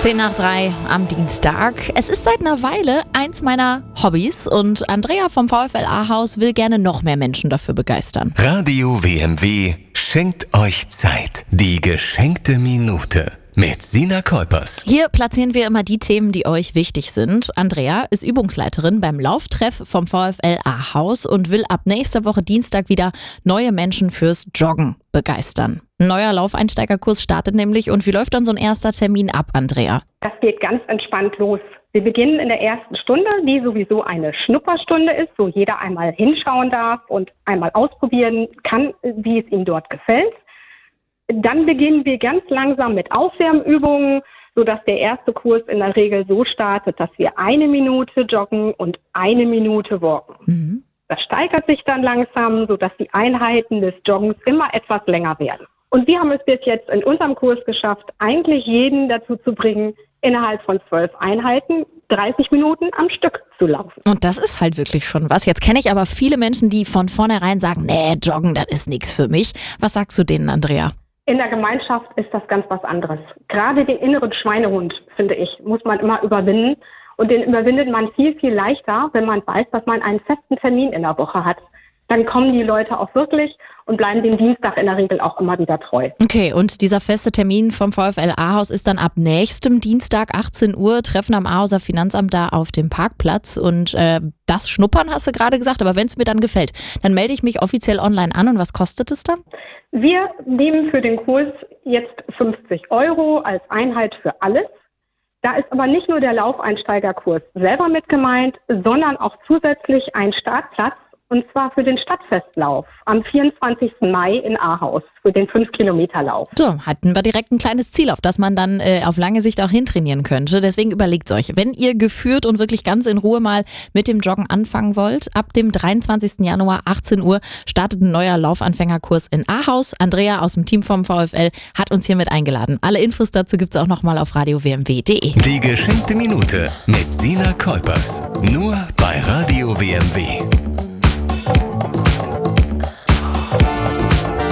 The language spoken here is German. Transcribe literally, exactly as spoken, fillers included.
Zehn nach drei am Dienstag. Es ist seit einer Weile eins meiner Hobbys und Andrea vom VfL Ahaus will gerne noch mehr Menschen dafür begeistern. Radio W M W schenkt euch Zeit. Die geschenkte Minute mit Sina Kolpers. Hier platzieren wir immer die Themen, die euch wichtig sind. Andrea ist Übungsleiterin beim Lauftreff vom VfL Ahaus und will ab nächster Woche Dienstag wieder neue Menschen fürs Joggen begeistern. Ein neuer Laufeinsteigerkurs startet nämlich. Und wie läuft dann so ein erster Termin ab, Andrea? Das geht ganz entspannt los. Wir beginnen in der ersten Stunde, die sowieso eine Schnupperstunde ist, wo jeder einmal hinschauen darf und einmal ausprobieren kann, wie es ihm dort gefällt. Dann beginnen wir ganz langsam mit Aufwärmübungen, sodass der erste Kurs in der Regel so startet, dass wir eine Minute joggen und eine Minute walken. Mhm. Das steigert sich dann langsam, sodass die Einheiten des Joggens immer etwas länger werden. Und wir haben es bis jetzt in unserem Kurs geschafft, eigentlich jeden dazu zu bringen, innerhalb von zwölf Einheiten dreißig Minuten am Stück zu laufen. Und das ist halt wirklich schon was. Jetzt kenne ich aber viele Menschen, die von vornherein sagen, nee, Joggen, das ist nichts für mich. Was sagst du denen, Andrea? In der Gemeinschaft ist das ganz was anderes. Gerade den inneren Schweinehund, finde ich, muss man immer überwinden. Und den überwindet man viel, viel leichter, wenn man weiß, dass man einen festen Termin in der Woche hat. Dann kommen die Leute auch wirklich und bleiben dem Dienstag in der Regel auch immer wieder treu. Okay, und dieser feste Termin vom VfL Ahaus ist dann ab nächstem Dienstag achtzehn Uhr, Treffen am Ahauser Finanzamt da auf dem Parkplatz. Und äh, das Schnuppern hast du gerade gesagt, aber wenn es mir dann gefällt, dann melde ich mich offiziell online an. Und was kostet es dann? Wir nehmen für den Kurs jetzt fünfzig Euro als Einheit für alles. Da ist aber nicht nur der Laufeinsteigerkurs selber mit gemeint, sondern auch zusätzlich ein Startplatz. Und zwar für den Stadtfestlauf am vierundzwanzigsten Mai in Ahaus, für den fünf Kilometer Lauf. So, hatten wir direkt ein kleines Ziel, auf das man dann äh, auf lange Sicht auch hintrainieren könnte. Deswegen überlegt euch, wenn ihr geführt und wirklich ganz in Ruhe mal mit dem Joggen anfangen wollt, ab dem dreiundzwanzigsten Januar achtzehn Uhr startet ein neuer Laufanfängerkurs in Ahaus. Andrea aus dem Team vom VfL hat uns hiermit eingeladen. Alle Infos dazu gibt es auch nochmal auf radio w m w punkt d e. Die geschenkte Minute mit Sina Kolpers. Nur bei Radio W M W.